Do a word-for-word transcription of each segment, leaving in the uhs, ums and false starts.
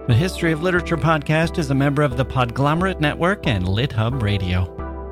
The History of Literature podcast is a member of the Podglomerate Network and LitHub Radio.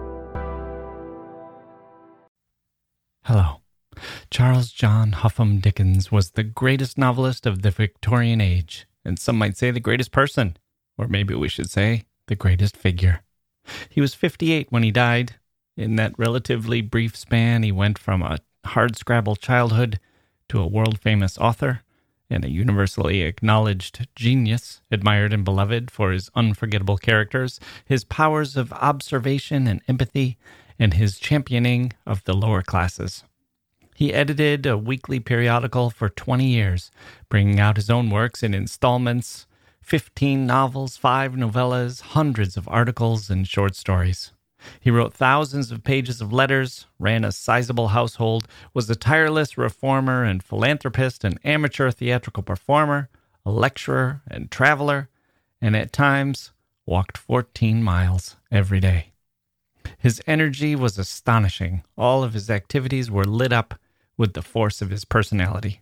Hello. Charles John Huffam Dickens was the greatest novelist of the Victorian age, and some might say the greatest person, or maybe we should say the greatest figure. He was fifty-eight when he died. In that relatively brief span, he went from a hardscrabble childhood to a world-famous author and a universally acknowledged genius, admired and beloved for his unforgettable characters, his powers of observation and empathy, and his championing of the lower classes. He edited a weekly periodical for twenty years, bringing out his own works in installments, fifteen novels, five novellas, hundreds of articles, and short stories. He wrote thousands of pages of letters, ran a sizable household, was a tireless reformer and philanthropist, an amateur theatrical performer, a lecturer and traveler, and at times walked fourteen miles every day. His energy was astonishing. All of his activities were lit up with the force of his personality.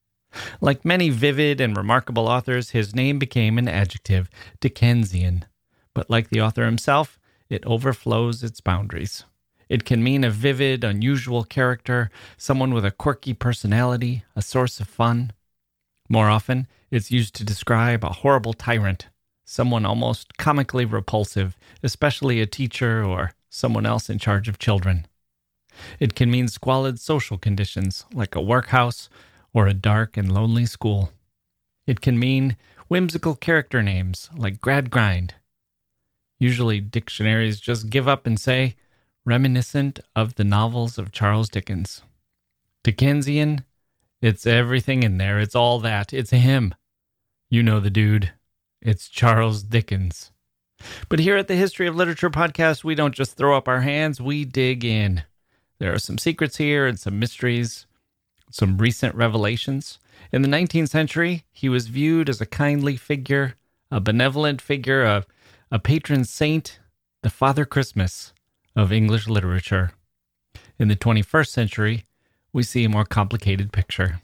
Like many vivid and remarkable authors, his name became an adjective, Dickensian. But like the author himself, it overflows its boundaries. It can mean a vivid, unusual character, someone with a quirky personality, a source of fun. More often, it's used to describe a horrible tyrant, someone almost comically repulsive, especially a teacher or someone else in charge of children. It can mean squalid social conditions, like a workhouse or a dark and lonely school. It can mean whimsical character names, like Gradgrind. Usually, dictionaries just give up and say, reminiscent of the novels of Charles Dickens. Dickensian, it's everything in there. It's all that. It's him. You know the dude. It's Charles Dickens. But here at the History of Literature podcast, we don't just throw up our hands, we dig in. There are some secrets here and some mysteries, some recent revelations. In the nineteenth century, he was viewed as a kindly figure, a benevolent figure, a, a patron saint, the Father Christmas of English literature. In the twenty-first century, we see a more complicated picture.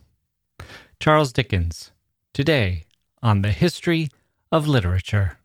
Charles Dickens, today on the History of Literature.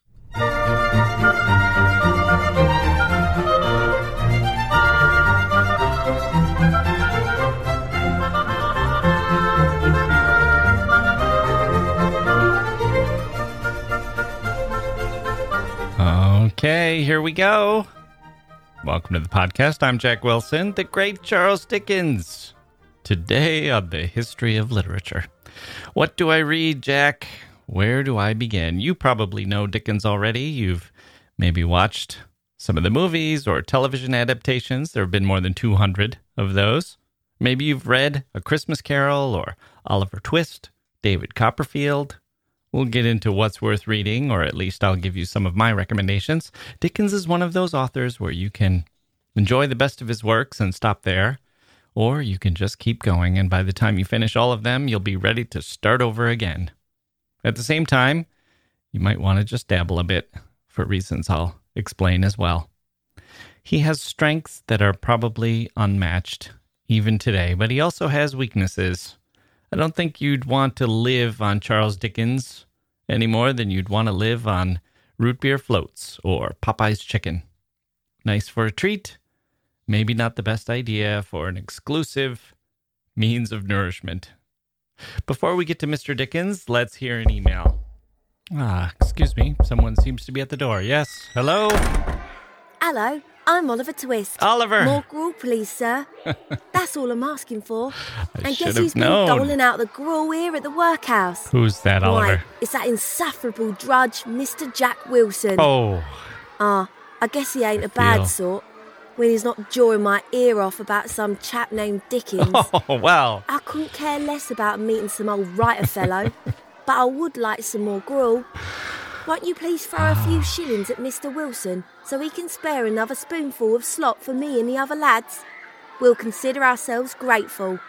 Okay, here we go. Welcome to the podcast. I'm Jack Wilson, the great Charles Dickens. Today on the History of Literature. What do I read, Jack? Where do I begin? You probably know Dickens already. You've maybe watched some of the movies or television adaptations. There have been more than two hundred of those. Maybe you've read A Christmas Carol or Oliver Twist, David Copperfield. We'll get into what's worth reading, or at least I'll give you some of my recommendations. Dickens is one of those authors where you can enjoy the best of his works and stop there, or you can just keep going, and by the time you finish all of them, you'll be ready to start over again. At the same time, you might want to just dabble a bit, for reasons I'll explain as well. He has strengths that are probably unmatched, even today, but he also has weaknesses. I don't think you'd want to live on Charles Dickens any more than you'd want to live on root beer floats or Popeye's chicken. Nice for a treat, maybe not the best idea for an exclusive means of nourishment. Before we get to Mister Dickens, let's hear an email. Ah, excuse me, someone seems to be at the door. Yes, hello? Hello, I'm Oliver Twist. Oliver! More gruel, please, sir. That's all I'm asking for. I and should guess have who's been known. doling out the gruel here at the workhouse? Who's that, Oliver? Why, it's that insufferable drudge, Mister Jack Wilson. Oh. Ah, I guess he ain't I a bad feel- sort, when he's not jawing my ear off about some chap named Dickens. Oh, well. I couldn't care less about meeting some old writer fellow, but I would like some more gruel. Won't you please throw a few shillings at Mister Wilson so he can spare another spoonful of slop for me and the other lads? We'll consider ourselves grateful.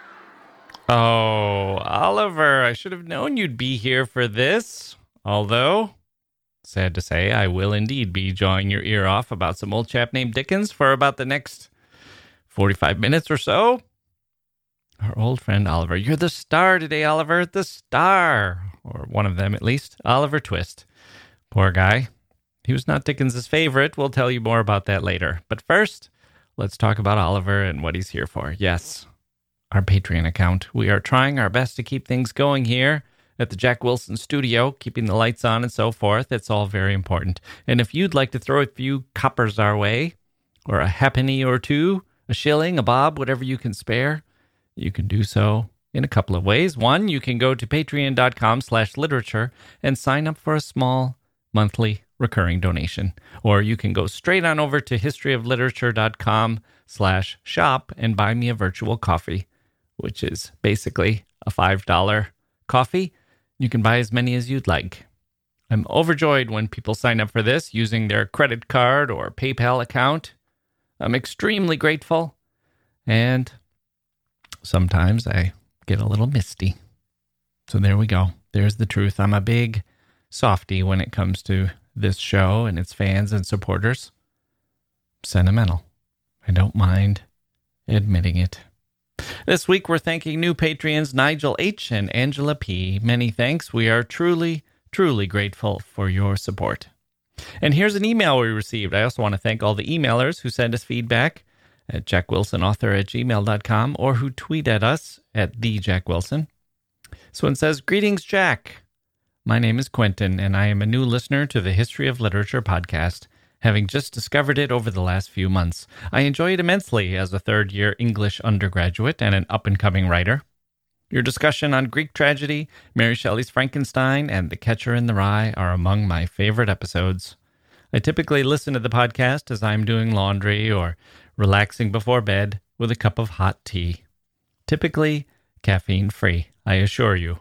Oh, Oliver, I should have known you'd be here for this. Although, sad to say, I will indeed be jawing your ear off about some old chap named Dickens for about the next forty-five minutes or so. our old friend Oliver. You're the star today, Oliver. The star. Or one of them, at least. Oliver Twist. Poor guy. He was not Dickens's favorite. We'll tell you more about that later. But first, let's talk about Oliver and what he's here for. Yes, our Patreon account. We are trying our best to keep things going here at the Jack Wilson studio, keeping the lights on and so forth. It's all very important. And if you'd like to throw a few coppers our way, or a halfpenny or two, a shilling, a bob, whatever you can spare, you can do so in a couple of ways. One, you can go to patreon.com slash literature and sign up for a small monthly recurring donation. Or you can go straight on over to historyofliterature.com slash shop and buy me a virtual coffee, which is basically a five dollars coffee. You can buy as many as you'd like. I'm overjoyed when people sign up for this using their credit card or PayPal account. I'm extremely grateful. And sometimes I get a little misty. So there we go. There's the truth. I'm a big softie when it comes to this show and its fans and supporters. Sentimental. I don't mind admitting it. This week, we're thanking new Patreons Nigel H. and Angela P. Many thanks. We are truly, truly grateful for your support. And here's an email we received. I also want to thank all the emailers who send us feedback at jackwilsonauthor at gmail dot com or who tweet at us at the Jack Wilson. This one says, "Greetings, Jack. My name is Quentin, and I am a new listener to the History of Literature podcast, having just discovered it over the last few months. I enjoy it immensely as a third-year English undergraduate and an up-and-coming writer. Your discussion on Greek tragedy, Mary Shelley's Frankenstein, and The Catcher in the Rye are among my favorite episodes. I typically listen to the podcast as I'm doing laundry or relaxing before bed with a cup of hot tea. Typically caffeine-free, I assure you."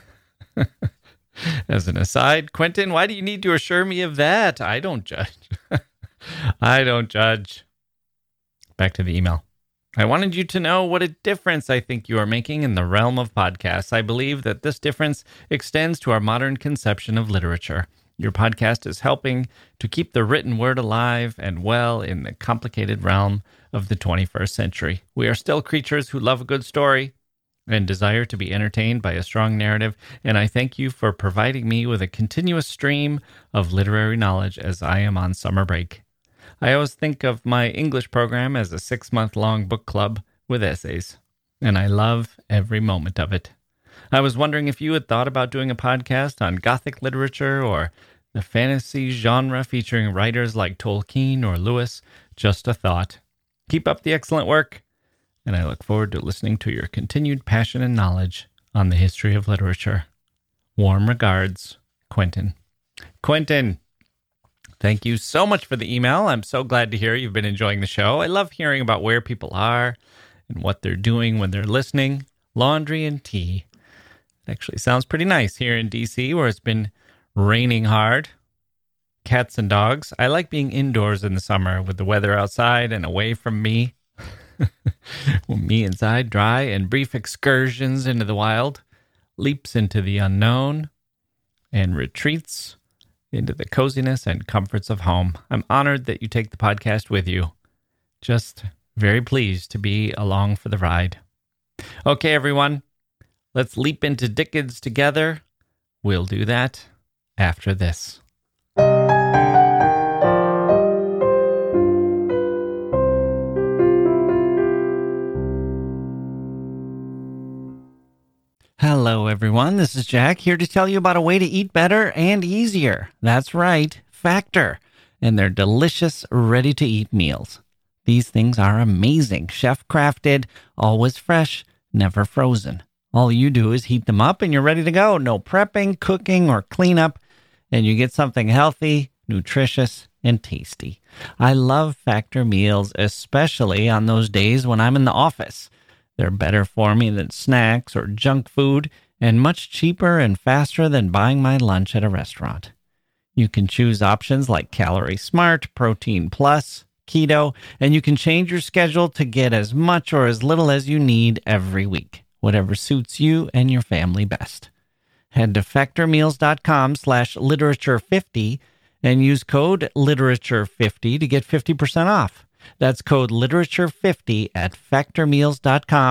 As an aside, Quentin, why do you need to assure me of that? I don't judge. I don't judge. Back to the email. I wanted you to know what a difference I think you are making in the realm of podcasts. I believe that this difference extends to our modern conception of literature. Your podcast is helping to keep the written word alive and well in the complicated realm of the twenty-first century. We are still creatures who love a good story and desire to be entertained by a strong narrative, and I thank you for providing me with a continuous stream of literary knowledge as I am on summer break. I always think of my English program as a six-month-long book club with essays, and I love every moment of it. I was wondering if you had thought about doing a podcast on Gothic literature or the fantasy genre featuring writers like Tolkien or Lewis. Just a thought. Keep up the excellent work, and I look forward to listening to your continued passion and knowledge on the history of literature. Warm regards, Quentin. Quentin, thank you so much for the email. I'm so glad to hear you've been enjoying the show. I love hearing about where people are and what they're doing when they're listening. Laundry and tea. It actually sounds pretty nice here in D C, where it's been raining hard. Cats and dogs. I like being indoors in the summer with the weather outside and away from me. Well, me inside, dry, and brief excursions into the wild, leaps into the unknown, and retreats into the coziness and comforts of home. I'm honored that you take the podcast with you. Just very pleased to be along for the ride. Okay, everyone, let's leap into Dickens together. We'll do that after this. Hello, everyone. This is Jack, here to tell you about a way to eat better and easier. That's right, Factor, and their delicious, ready-to-eat meals. These things are amazing, chef-crafted, always fresh, never frozen. All you do is heat them up and you're ready to go. No prepping, cooking, or cleanup, and you get something healthy, nutritious, and tasty. I love Factor meals, especially on those days when I'm in the office. They're better for me than snacks or junk food, and much cheaper and faster than buying my lunch at a restaurant. You can choose options like Calorie Smart, Protein Plus, Keto, and you can change your schedule to get as much or as little as you need every week, whatever suits you and your family best. Head to factormeals.com slash literature50 and use code literature fifty to get fifty percent off. That's code literature fifty at factormeals.com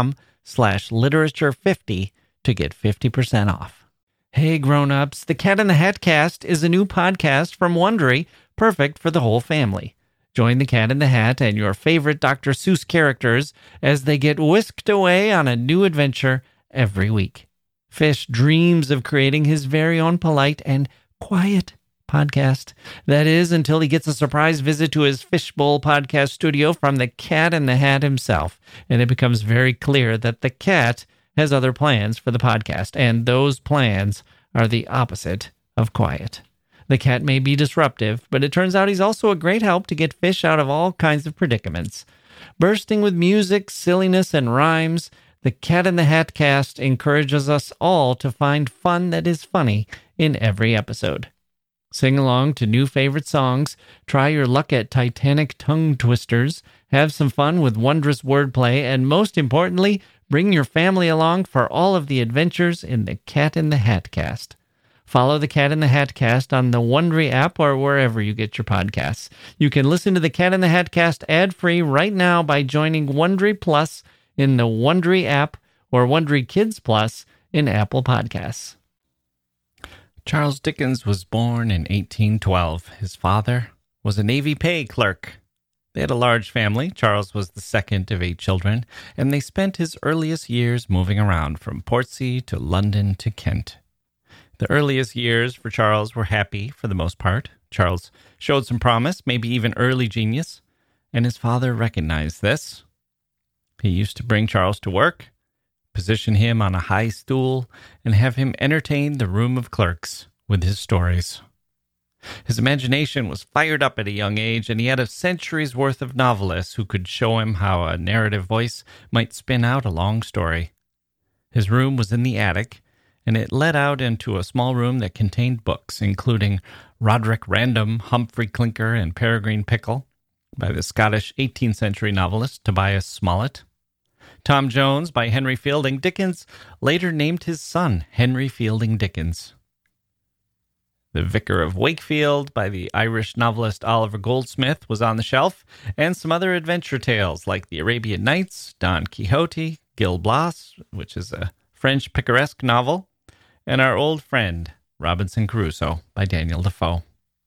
slash literature fifty to get fifty percent off. Hey grown-ups, the Cat in the Hat Cast is a new podcast from Wondery, perfect for the whole family. Join the Cat in the Hat and your favorite Doctor Seuss characters as they get whisked away on a new adventure every week. Fish dreams of creating his very own polite and quiet podcast. That is, until he gets a surprise visit to his Fishbowl podcast studio from the Cat in the Hat himself. And it becomes very clear that the cat has other plans for the podcast, and those plans are the opposite of quiet. The cat may be disruptive, but it turns out he's also a great help to get Fish out of all kinds of predicaments. Bursting with music, silliness, and rhymes, the Cat in the Hat Cast encourages us all to find fun that is funny in every episode. Sing along to new favorite songs, try your luck at Titanic tongue twisters, have some fun with wondrous wordplay, and most importantly, bring your family along for all of the adventures in the Cat in the Hat Cast. Follow the Cat in the Hat Cast on the Wondery app or wherever you get your podcasts. You can listen to the Cat in the Hat Cast ad-free right now by joining Wondery Plus in the Wondery app or Wondery Kids Plus in Apple Podcasts. Charles Dickens was born in eighteen twelve. His father was a Navy pay clerk. They had a large family. Charles was the second of eight children, and they spent his earliest years moving around from Portsea to London to Kent. The earliest years for Charles were happy for the most part. Charles showed some promise, maybe even early genius, and his father recognized this. He used to bring Charles to work, position him on a high stool, and have him entertain the room of clerks with his stories. His imagination was fired up at a young age, and he had a century's worth of novelists who could show him how a narrative voice might spin out a long story. His room was in the attic, and it led out into a small room that contained books, including Roderick Random, Humphrey Clinker, and Peregrine Pickle by the Scottish eighteenth century novelist Tobias Smollett. Tom Jones by Henry Fielding. Dickens later named his son Henry Fielding Dickens. The Vicar of Wakefield by the Irish novelist Oliver Goldsmith was on the shelf, and some other adventure tales like The Arabian Nights, Don Quixote, Gil Blas, which is a French picaresque novel, and Our Old Friend, Robinson Crusoe by Daniel Defoe.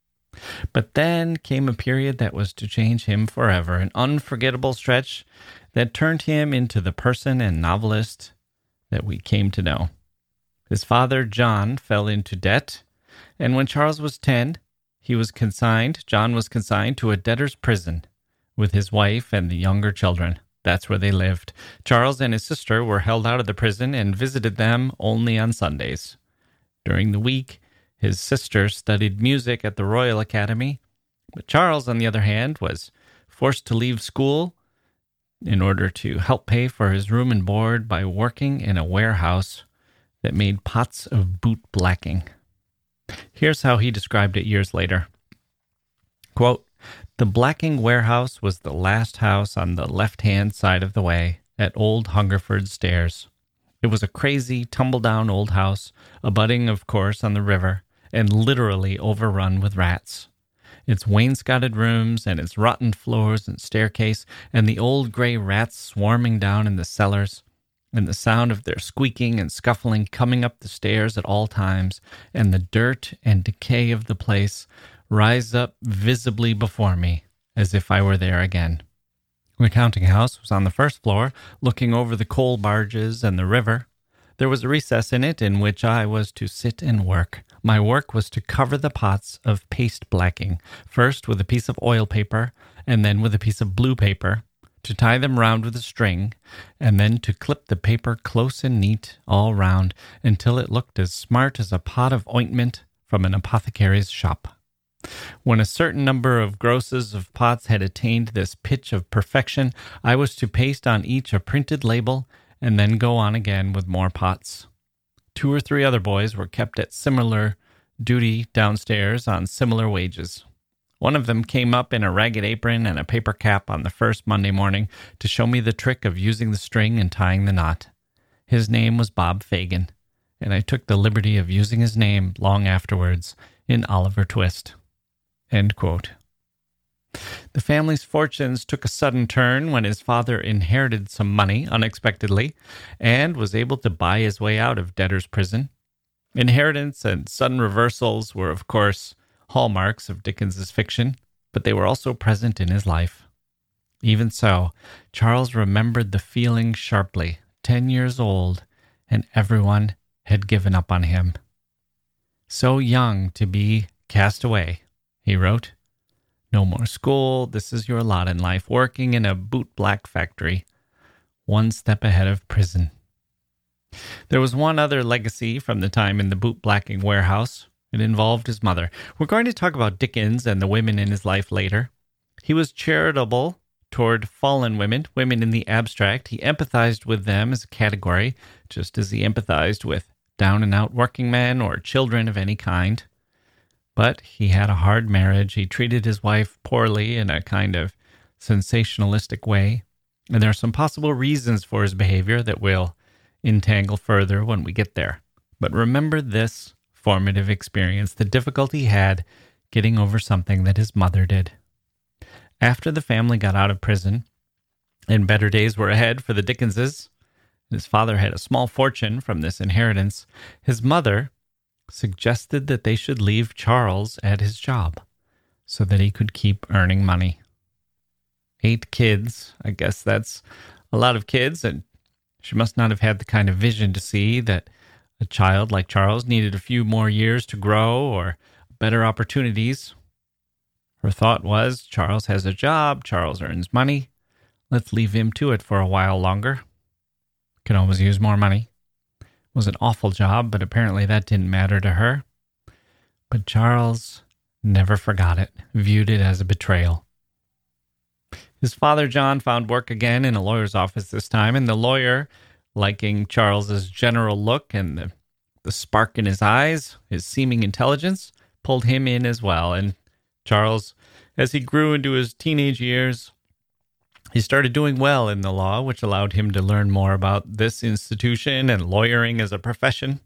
But then came a period that was to change him forever, an unforgettable stretch that turned him into the person and novelist that we came to know. His father, John, fell into debt, and when Charles was ten, he was consigned, John was consigned to a debtor's prison with his wife and the younger children. That's where they lived. Charles and his sister were held out of the prison and visited them only on Sundays. During the week, his sister studied music at the Royal Academy, but Charles, on the other hand, was forced to leave school in order to help pay for his room and board by working in a warehouse that made pots of boot blacking. Here's how he described it years later. Quote, "The blacking warehouse was the last house on the left-hand side of the way at Old Hungerford Stairs. It was a crazy, tumble-down old house, abutting, of course, on the river, and literally overrun with rats. Its wainscoted rooms and its rotten floors and staircase, and the old gray rats swarming down in the cellars, and the sound of their squeaking and scuffling coming up the stairs at all times, and the dirt and decay of the place rise up visibly before me, as if I were there again. The counting house was on the first floor, looking over the coal barges and the river. There was a recess in it in which I was to sit and work. My work was to cover the pots of paste blacking, first with a piece of oil paper, and then with a piece of blue paper, to tie them round with a string, and then to clip the paper close and neat all round until it looked as smart as a pot of ointment from an apothecary's shop. When a certain number of grosses of pots had attained this pitch of perfection, I was to paste on each a printed label and then go on again with more pots. Two or three other boys were kept at similar duty downstairs on similar wages. One of them came up in a ragged apron and a paper cap on the first Monday morning to show me the trick of using the string and tying the knot. His name was Bob Fagin, and I took the liberty of using his name long afterwards in Oliver Twist." End quote. The family's fortunes took a sudden turn when his father inherited some money unexpectedly and was able to buy his way out of debtor's prison. Inheritance and sudden reversals were, of course, hallmarks of Dickens's fiction, but they were also present in his life. Even so, Charles remembered the feeling sharply, ten years old, and everyone had given up on him. So young to be cast away, he wrote. No more school, this is your lot in life, working in a boot-black factory, one step ahead of prison. There was one other legacy from the time in the boot-blacking warehouse. It involved his mother. We're going to talk about Dickens and the women in his life later. He was charitable toward fallen women, women in the abstract. He empathized with them as a category, just as he empathized with down-and-out working men or children of any kind. But he had a hard marriage. He treated his wife poorly in a kind of sensationalistic way. And there are some possible reasons for his behavior that we'll entangle further when we get there. But remember this formative experience, the difficulty he had getting over something that his mother did. After the family got out of prison, and better days were ahead for the Dickenses, his father had a small fortune from this inheritance, his mother suggested that they should leave Charles at his job so that he could keep earning money. Eight kids, I guess that's a lot of kids, and she must not have had the kind of vision to see that a child like Charles needed a few more years to grow or better opportunities. Her thought was, Charles has a job, Charles earns money, let's leave him to it for a while longer. Can always use more money. It was an awful job, but apparently that didn't matter to her. But Charles never forgot it, viewed it as a betrayal. His father, John, found work again in a lawyer's office this time, and the lawyer, liking Charles's general look and the, the spark in his eyes, his seeming intelligence, pulled him in as well. And Charles, as he grew into his teenage years, he started doing well in the law, which allowed him to learn more about this institution and lawyering as a profession.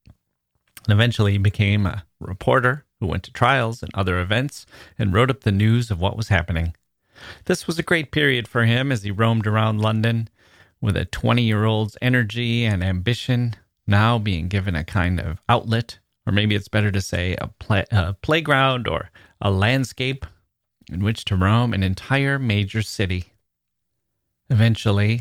And eventually he became a reporter who went to trials and other events and wrote up the news of what was happening. This was a great period for him as he roamed around London with a twenty-year-old's energy and ambition, now being given a kind of outlet, or maybe it's better to say a, play, a playground or a landscape in which to roam an entire major city. Eventually,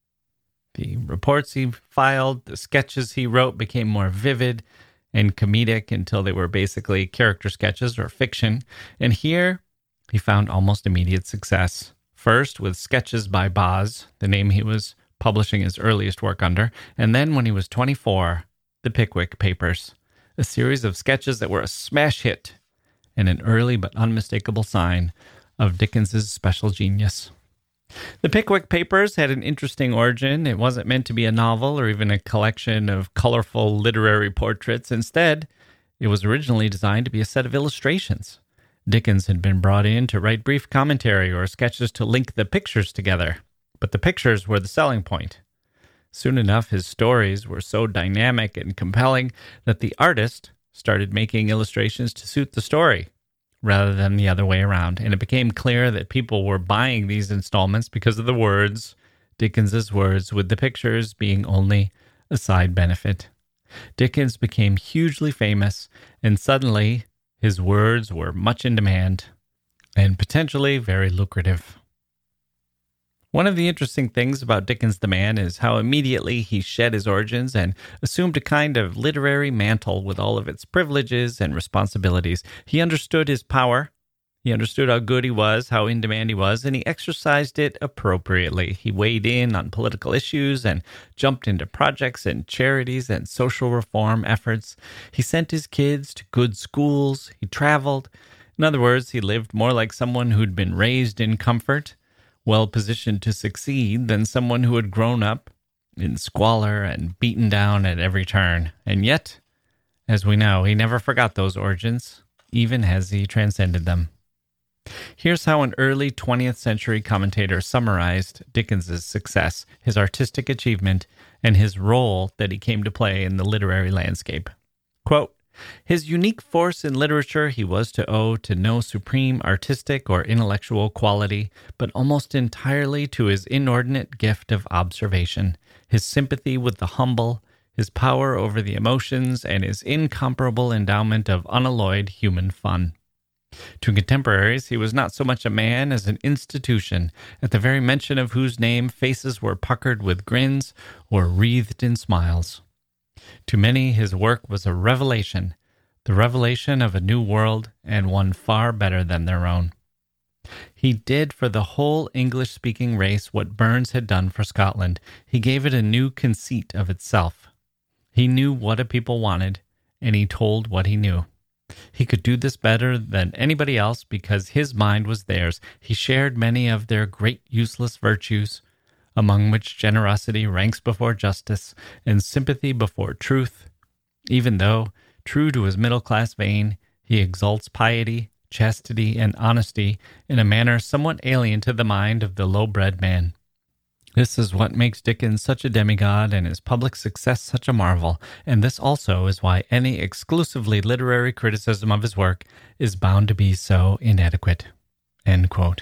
the reports he filed, the sketches he wrote became more vivid and comedic until they were basically character sketches or fiction. And here, he found almost immediate success. First with Sketches by Boz, the name he was publishing his earliest work under, and then when he was twenty-four, The Pickwick Papers, a series of sketches that were a smash hit and an early but unmistakable sign of Dickens's special genius. The Pickwick Papers had an interesting origin. It wasn't meant to be a novel or even a collection of colorful literary portraits. Instead, it was originally designed to be a set of illustrations. Dickens had been brought in to write brief commentary or sketches to link the pictures together, but the pictures were the selling point. Soon enough, his stories were so dynamic and compelling that the artist started making illustrations to suit the story, rather than the other way around. And it became clear that people were buying these installments because of the words, Dickens's words, with the pictures being only a side benefit. Dickens became hugely famous, and suddenly his words were much in demand and potentially very lucrative. One of the interesting things about Dickens the man is how immediately he shed his origins and assumed a kind of literary mantle with all of its privileges and responsibilities. He understood his power, he understood how good he was, how in demand he was, and he exercised it appropriately. He weighed in on political issues and jumped into projects and charities and social reform efforts. He sent his kids to good schools, he traveled. In other words, he lived more like someone who'd been raised in comfort, well-positioned to succeed, than someone who had grown up in squalor and beaten down at every turn. And yet, as we know, he never forgot those origins, even as he transcended them. Here's how an early twentieth century commentator summarized Dickens's success, his artistic achievement, and his role that he came to play in the literary landscape. Quote, His unique force in literature he was to owe to no supreme artistic or intellectual quality, but almost entirely to his inordinate gift of observation, his sympathy with the humble, his power over the emotions, and his incomparable endowment of unalloyed human fun. To contemporaries, he was not so much a man as an institution, at the very mention of whose name faces were puckered with grins or wreathed in smiles. To many, his work was a revelation, the revelation of a new world, and one far better than their own. He did for the whole English-speaking race what Burns had done for Scotland. He gave it a new conceit of itself. He knew what a people wanted, and he told what he knew. He could do this better than anybody else because his mind was theirs. He shared many of their great useless virtues, among which generosity ranks before justice and sympathy before truth, even though, true to his middle-class vein, he exalts piety, chastity, and honesty in a manner somewhat alien to the mind of the low-bred man. This is what makes Dickens such a demigod and his public success such a marvel, and this also is why any exclusively literary criticism of his work is bound to be so inadequate." End quote.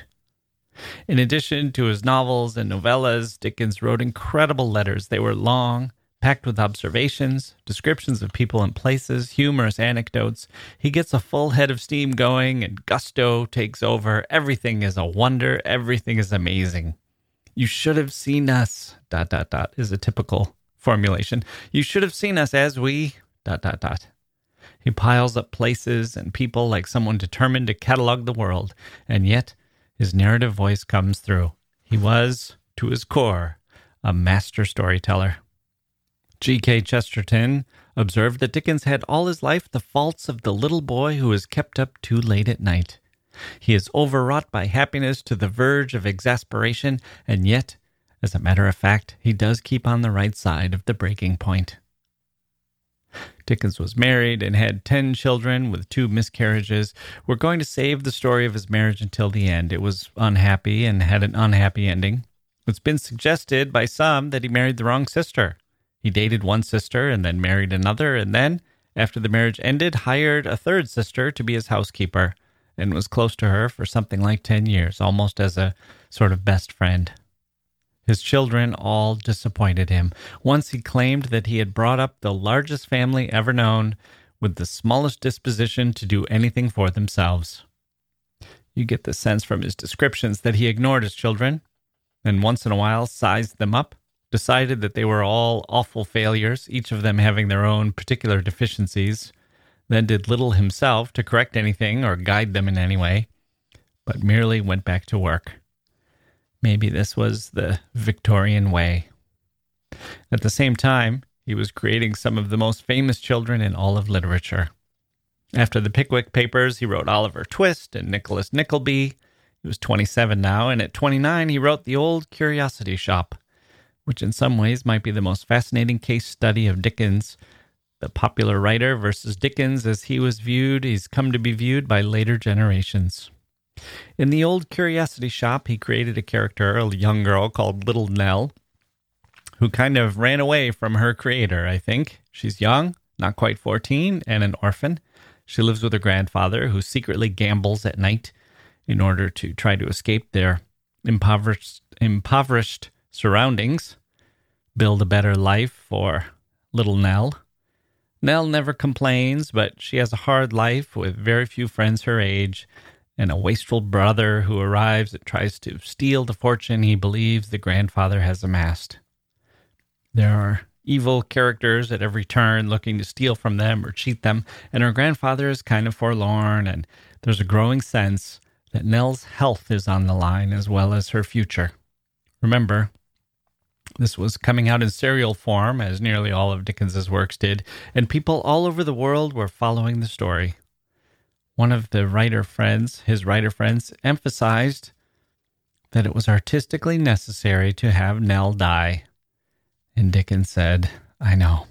In addition to his novels and novellas, Dickens wrote incredible letters. They were long, packed with observations, descriptions of people and places, humorous anecdotes. He gets a full head of steam going, and gusto takes over. Everything is a wonder. Everything is amazing. "You should have seen us," dot, dot, dot, is a typical formulation. "You should have seen us as we, dot, dot, dot." He piles up places and people like someone determined to catalog the world, and yet his narrative voice comes through. He was, to his core, a master storyteller. G K Chesterton observed that Dickens had all his life the faults of the little boy who is kept up too late at night. He is overwrought by happiness to the verge of exasperation, and yet, as a matter of fact, he does keep on the right side of the breaking point. Dickens was married and had ten children with two miscarriages. We're going to save the story of his marriage until the end. It was unhappy and had an unhappy ending. It's been suggested by some that he married the wrong sister. He dated one sister and then married another, and then, after the marriage ended, hired a third sister to be his housekeeper, and was close to her for something like ten years, almost as a sort of best friend. His children all disappointed him. Once he claimed that he had brought up the largest family ever known with the smallest disposition to do anything for themselves. You get the sense from his descriptions that he ignored his children, and once in a while sized them up, decided that they were all awful failures, each of them having their own particular deficiencies, then did little himself to correct anything or guide them in any way, but merely went back to work. Maybe this was the Victorian way. At the same time, he was creating some of the most famous children in all of literature. After the Pickwick Papers, he wrote Oliver Twist and Nicholas Nickleby. He was twenty-seven now, and at twenty-nine, he wrote The Old Curiosity Shop, which in some ways might be the most fascinating case study of Dickens, the popular writer versus Dickens as he was viewed, he's come to be viewed by later generations. In The Old Curiosity Shop, he created a character, a young girl called Little Nell, who kind of ran away from her creator, I think. She's young, not quite fourteen, and an orphan. She lives with her grandfather, who secretly gambles at night in order to try to escape their impoverished, impoverished surroundings, build a better life for Little Nell. Nell never complains, but she has a hard life with very few friends her age, and a wasteful brother who arrives and tries to steal the fortune he believes the grandfather has amassed. There are evil characters at every turn looking to steal from them or cheat them, and her grandfather is kind of forlorn, and there's a growing sense that Nell's health is on the line as well as her future. Remember, this was coming out in serial form, as nearly all of Dickens's works did, and people all over the world were following the story. One of the writer friends, his writer friends, emphasized that it was artistically necessary to have Nell die. And Dickens said, I know.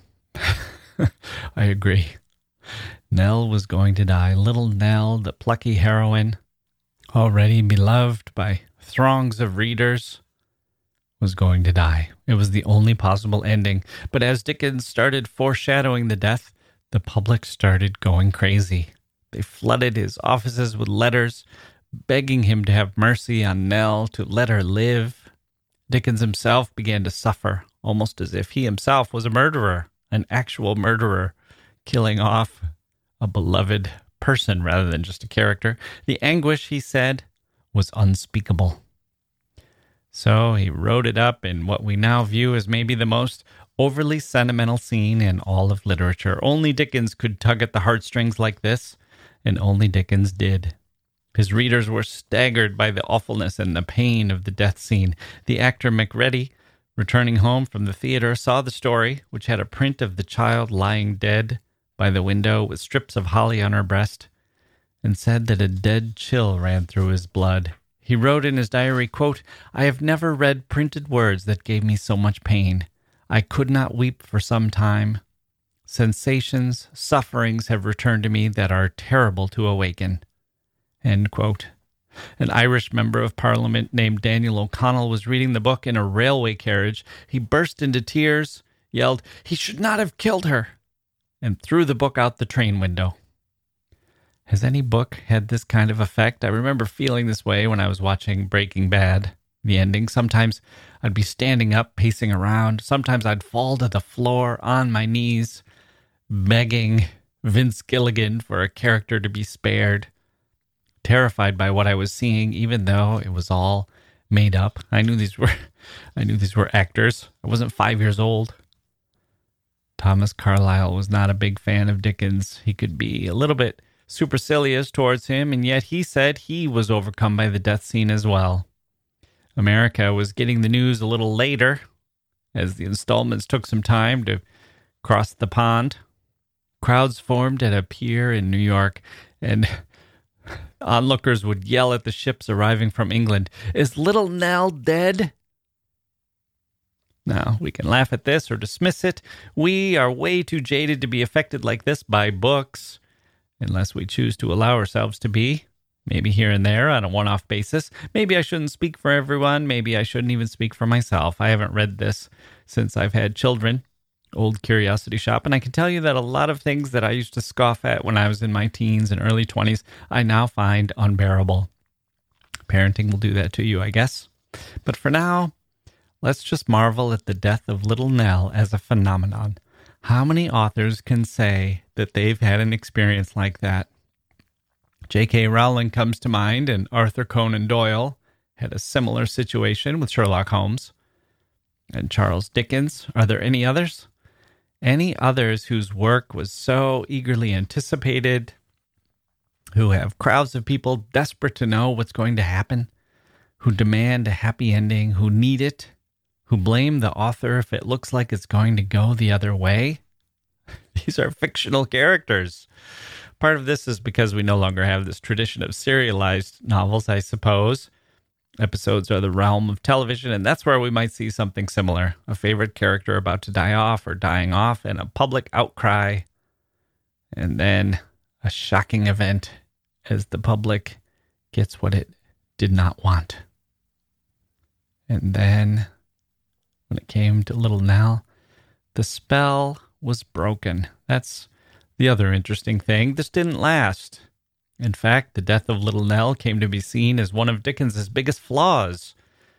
I agree. Nell was going to die. Little Nell, the plucky heroine, already beloved by throngs of readers, was going to die. It was the only possible ending. But as Dickens started foreshadowing the death, the public started going crazy. They flooded his offices with letters, begging him to have mercy on Nell, to let her live. Dickens himself began to suffer, almost as if he himself was a murderer, an actual murderer, killing off a beloved person rather than just a character. The anguish, he said, was unspeakable. So he wrote it up in what we now view as maybe the most overly sentimental scene in all of literature. Only Dickens could tug at the heartstrings like this, and only Dickens did. His readers were staggered by the awfulness and the pain of the death scene. The actor Macready, returning home from the theater, saw the story, which had a print of the child lying dead by the window with strips of holly on her breast, and said that a dead chill ran through his blood. He wrote in his diary, quote, "I have never read printed words that gave me so much pain. I could not weep for some time. Sensations, sufferings have returned to me that are terrible to awaken." End quote. An Irish member of Parliament named Daniel O'Connell was reading the book in a railway carriage. He burst into tears, yelled, "He should not have killed her," and threw the book out the train window. Has any book had this kind of effect? I remember feeling this way when I was watching Breaking Bad, the ending. Sometimes I'd be standing up, pacing around. Sometimes I'd fall to the floor on my knees, begging Vince Gilligan for a character to be spared, terrified by what I was seeing, even though it was all made up. I knew these were, I knew these were actors. I wasn't five years old. Thomas Carlyle was not a big fan of Dickens. He could be a little bit supercilious towards him, and yet he said he was overcome by the death scene as well. America was getting the news a little later, as the installments took some time to cross the pond. Crowds formed at a pier in New York, and onlookers would yell at the ships arriving from England, "Is little Nell dead?" Now, we can laugh at this or dismiss it. We are way too jaded to be affected like this by books, unless we choose to allow ourselves to be, maybe here and there on a one-off basis. Maybe I shouldn't speak for everyone. Maybe I shouldn't even speak for myself. I haven't read this since I've had children. Old curiosity shop. And I can tell you that a lot of things that I used to scoff at when I was in my teens and early twenties, I now find unbearable. Parenting will do that to you, I guess. But for now, let's just marvel at the death of little Nell as a phenomenon. How many authors can say that they've had an experience like that? J K. Rowling comes to mind, and Arthur Conan Doyle had a similar situation with Sherlock Holmes. And Charles Dickens. Are there any others? Any others whose work was so eagerly anticipated, who have crowds of people desperate to know what's going to happen, who demand a happy ending, who need it, who blame the author if it looks like it's going to go the other way? These are fictional characters. Part of this is because we no longer have this tradition of serialized novels, I suppose. Episodes are the realm of television, and that's where we might see something similar. A favorite character about to die off or dying off, and a public outcry. And then a shocking event as the public gets what it did not want. And then, when it came to little Nell, the spell was broken. That's the other interesting thing. This didn't last. In fact, the death of little Nell came to be seen as one of Dickens's biggest flaws.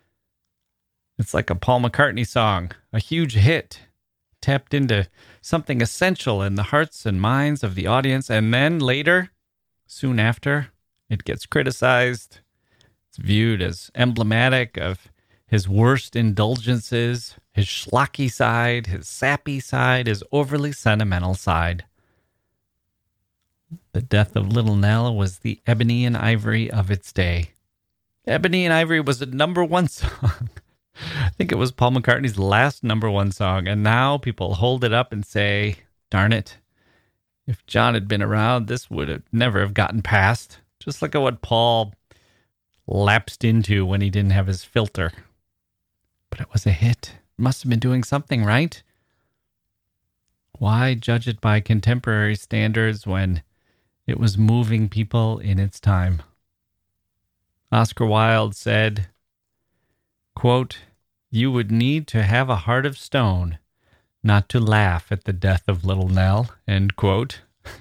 It's like a Paul McCartney song, a huge hit, tapped into something essential in the hearts and minds of the audience, and then later, soon after, it gets criticized. It's viewed as emblematic of his worst indulgences, his schlocky side, his sappy side, his overly sentimental side. The death of little Nell was the Ebony and Ivory of its day. Ebony and Ivory was a number one song. I think it was Paul McCartney's last number one song, and now people hold it up and say, darn it, if John had been around, this would have never have gotten past. Just look at what Paul lapsed into when he didn't have his filter. But it was a hit. It must have been doing something, right? Why judge it by contemporary standards when it was moving people in its time? Oscar Wilde said, quote, "You would need to have a heart of stone, not to laugh at the death of little Nell, end quote.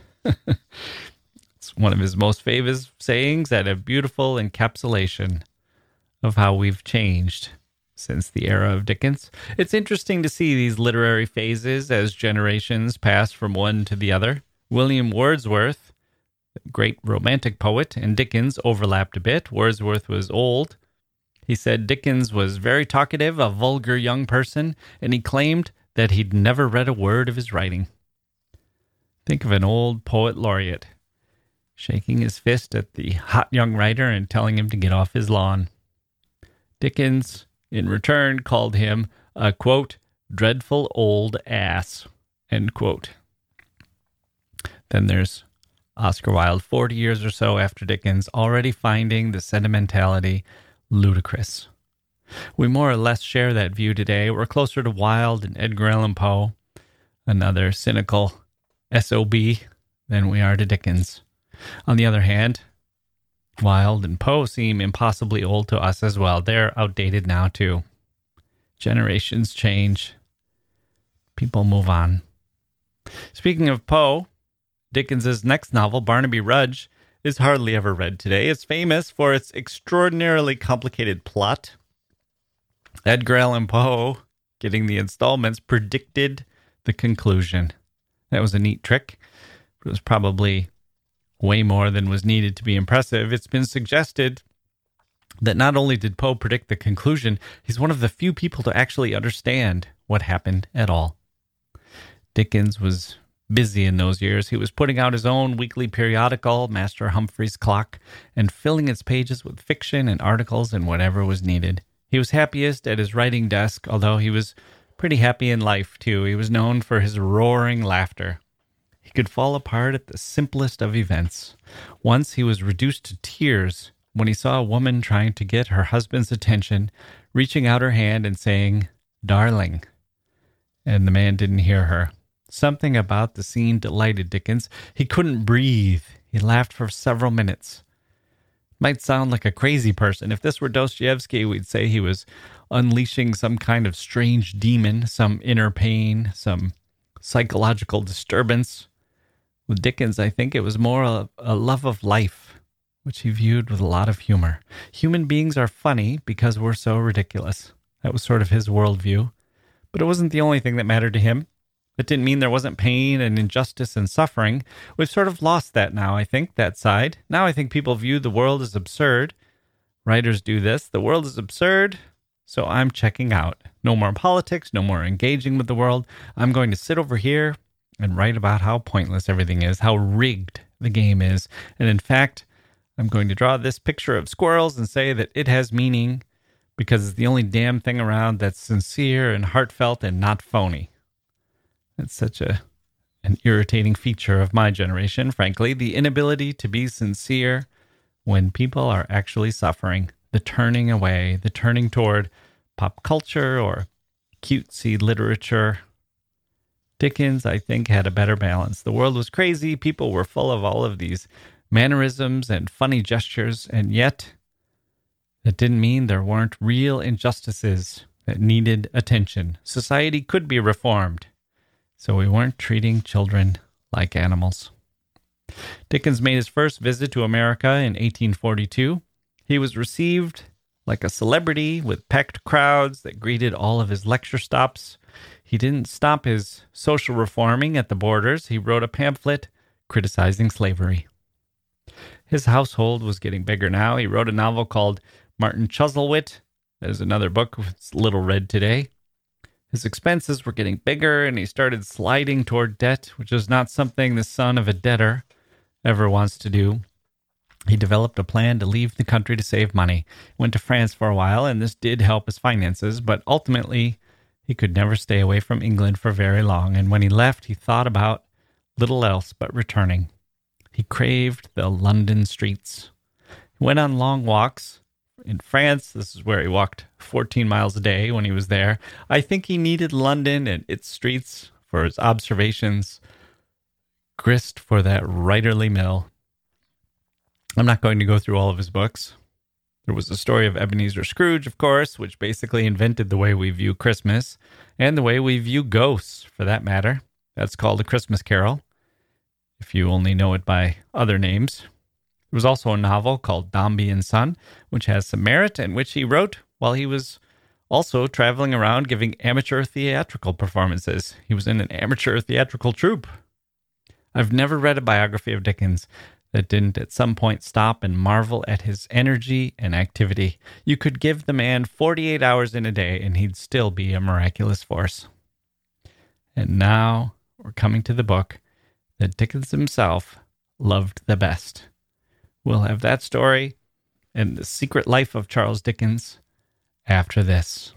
It's one of his most famous sayings and a beautiful encapsulation of how we've changed since the era of Dickens. It's interesting to see these literary phases as generations pass from one to the other. William Wordsworth, the great romantic poet, and Dickens overlapped a bit. Wordsworth was old. He said Dickens was very talkative, a vulgar young person, and he claimed that he'd never read a word of his writing. Think of an old poet laureate shaking his fist at the hot young writer and telling him to get off his lawn. Dickens, in return, called him a, quote, dreadful old ass, end quote. Then there's Oscar Wilde, forty years or so after Dickens, already finding the sentimentality ludicrous. We more or less share that view today. We're closer to Wilde and Edgar Allan Poe, another cynical S O B, than we are to Dickens. On the other hand, Wilde and Poe seem impossibly old to us as well. They're outdated now, too. Generations change. People move on. Speaking of Poe, Dickens's next novel, Barnaby Rudge, is hardly ever read today. It's famous for its extraordinarily complicated plot. Edgar Allan Poe, getting the installments, predicted the conclusion. That was a neat trick. It was probably way more than was needed to be impressive. It's been suggested that not only did Poe predict the conclusion, he's one of the few people to actually understand what happened at all. Dickens was busy in those years. He was putting out his own weekly periodical, Master Humphrey's Clock, and filling its pages with fiction and articles and whatever was needed. He was happiest at his writing desk, although he was pretty happy in life, too. He was known for his roaring laughter. He could fall apart at the simplest of events. Once he was reduced to tears when he saw a woman trying to get her husband's attention, reaching out her hand and saying, "Darling," and the man didn't hear her. Something about the scene delighted Dickens. He couldn't breathe. He laughed for several minutes. Might sound like a crazy person. If this were Dostoevsky, we'd say he was unleashing some kind of strange demon, some inner pain, some psychological disturbance. With Dickens, I think it was more a, a love of life, which he viewed with a lot of humor. Human beings are funny because we're so ridiculous. That was sort of his worldview. But it wasn't the only thing that mattered to him. It didn't mean there wasn't pain and injustice and suffering. We've sort of lost that now, I think, that side. Now I think people view the world as absurd. Writers do this. The world is absurd, so I'm checking out. No more politics, no more engaging with the world. I'm going to sit over here and write about how pointless everything is, how rigged the game is. And in fact, I'm going to draw this picture of squirrels and say that it has meaning because it's the only damn thing around that's sincere and heartfelt and not phony. It's such a an irritating feature of my generation, frankly, the inability to be sincere when people are actually suffering, the turning away, the turning toward pop culture or cutesy literature. Dickens, I think, had a better balance. The world was crazy. People were full of all of these mannerisms and funny gestures, and yet that didn't mean there weren't real injustices that needed attention. Society could be reformed, so we weren't treating children like animals. Dickens made his first visit to America in eighteen forty-two. He was received like a celebrity with packed crowds that greeted all of his lecture stops. He didn't stop his social reforming at the borders. He wrote a pamphlet criticizing slavery. His household was getting bigger now. He wrote a novel called Martin Chuzzlewit. There's another book that's little read today. His expenses were getting bigger, and he started sliding toward debt, which is not something the son of a debtor ever wants to do. He developed a plan to leave the country to save money. Went to France for a while, and this did help his finances, but ultimately he could never stay away from England for very long, and when he left, he thought about little else but returning. He craved the London streets. He went on long walks. In France, this is where he walked fourteen miles a day when he was there. I think he needed London and its streets for his observations, grist for that writerly mill. I'm not going to go through all of his books. There was the story of Ebenezer Scrooge, of course, which basically invented the way we view Christmas and the way we view ghosts, for that matter. That's called A Christmas Carol, if you only know it by other names. There was also a novel called Dombey and Son, which has some merit and which he wrote while he was also traveling around giving amateur theatrical performances. He was in an amateur theatrical troupe. I've never read a biography of Dickens that didn't at some point stop and marvel at his energy and activity. You could give the man forty-eight hours in a day and he'd still be a miraculous force. And now we're coming to the book that Dickens himself loved the best. We'll have that story and the secret life of Charles Dickens after this.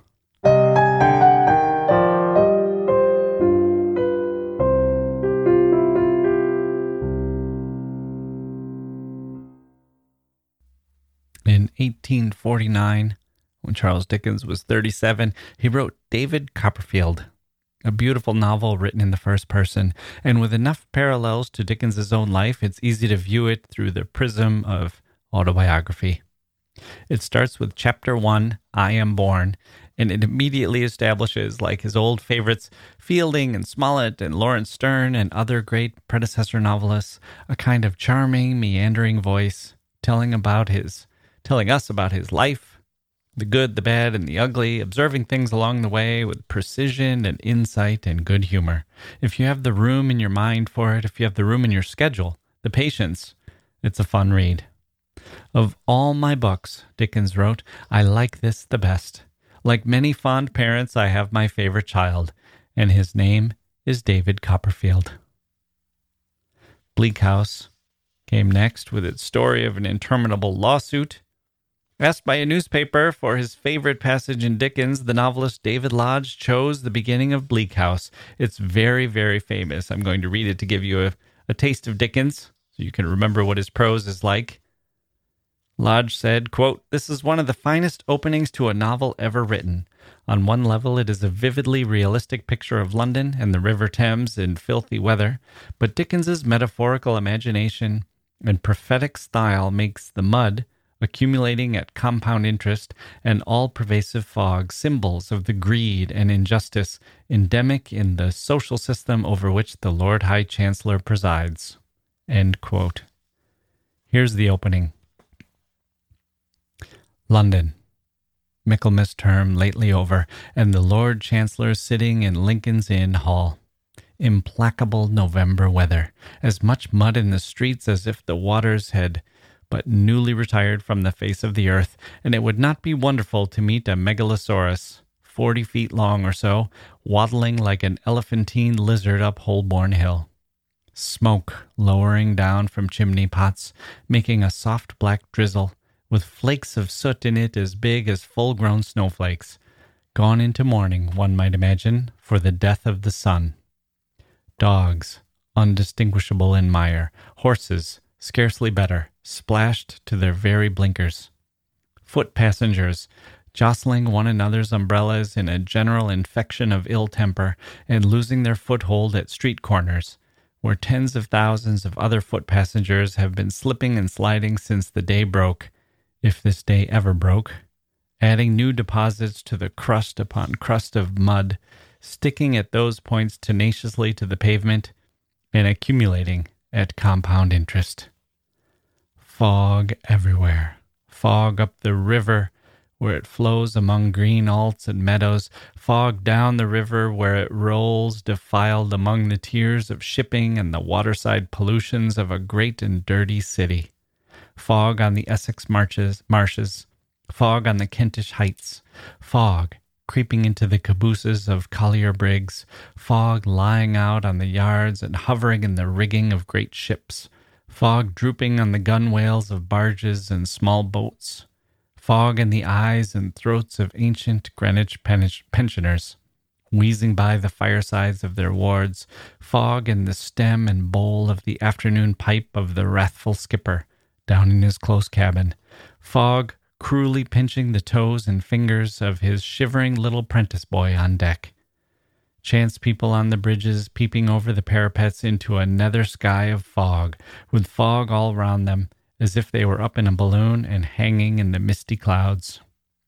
In eighteen forty-nine, when Charles Dickens was thirty-seven, he wrote David Copperfield, a beautiful novel written in the first person, and with enough parallels to Dickens's own life, it's easy to view it through the prism of autobiography. It starts with chapter one, I Am Born, and it immediately establishes, like his old favorites, Fielding and Smollett and Lawrence Sterne and other great predecessor novelists, a kind of charming, meandering voice, telling about his, telling us about his life, the good, the bad, and the ugly, observing things along the way with precision and insight and good humor. If you have the room in your mind for it, if you have the room in your schedule, the patience, it's a fun read. Of all my books, Dickens wrote, I like this the best. Like many fond parents, I have my favorite child, and his name is David Copperfield. Bleak House came next with its story of an interminable lawsuit. Asked by a newspaper for his favorite passage in Dickens, the novelist David Lodge chose the beginning of Bleak House. It's very, very famous. I'm going to read it to give you a, a taste of Dickens, so you can remember what his prose is like. Lodge said, quote, "This is one of the finest openings to a novel ever written. On one level, it is a vividly realistic picture of London and the River Thames in filthy weather, but Dickens's metaphorical imagination and prophetic style makes the mud, accumulating at compound interest, and all-pervasive fog symbols of the greed and injustice endemic in the social system over which the Lord High Chancellor presides." End quote. Here's the opening. London. Michaelmas term lately over, and the Lord Chancellor sitting in Lincoln's Inn Hall. Implacable November weather, as much mud in the streets as if the waters had but newly retired from the face of the earth, and it would not be wonderful to meet a megalosaurus, forty feet long or so, waddling like an elephantine lizard up Holborn Hill. Smoke lowering down from chimney pots, making a soft black drizzle, with flakes of soot in it as big as full-grown snowflakes, gone into mourning, one might imagine, for the death of the sun. Dogs, undistinguishable in mire, horses, scarcely better, splashed to their very blinkers. Foot passengers, jostling one another's umbrellas in a general infection of ill temper and losing their foothold at street corners, where tens of thousands of other foot passengers have been slipping and sliding since the day broke, if this day ever broke, adding new deposits to the crust upon crust of mud, sticking at those points tenaciously to the pavement, and accumulating at compound interest. Fog everywhere. Fog up the river where it flows among green alts and meadows. Fog down the river where it rolls defiled among the tears of shipping and the waterside pollutions of a great and dirty city. Fog on the Essex marshes, marshes. Fog on the Kentish heights. Fog creeping into the cabooses of collier brigs. Fog lying out on the yards and hovering in the rigging of great ships. Fog drooping on the gunwales of barges and small boats. Fog in the eyes and throats of ancient Greenwich pensioners, wheezing by the firesides of their wards. Fog in the stem and bowl of the afternoon pipe of the wrathful skipper down in his close cabin. Fog cruelly pinching the toes and fingers of his shivering little prentice boy on deck. Chance people on the bridges peeping over the parapets into a nether sky of fog, with fog all round them, as if they were up in a balloon and hanging in the misty clouds.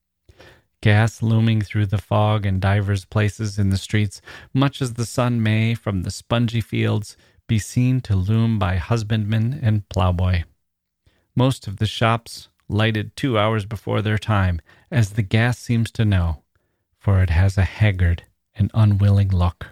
Gas looming through the fog in divers places in the streets, much as the sun may, from the spongy fields, be seen to loom by husbandman and ploughboy. Most of the shops lighted two hours before their time, as the gas seems to know, for it has a haggard and unwilling look.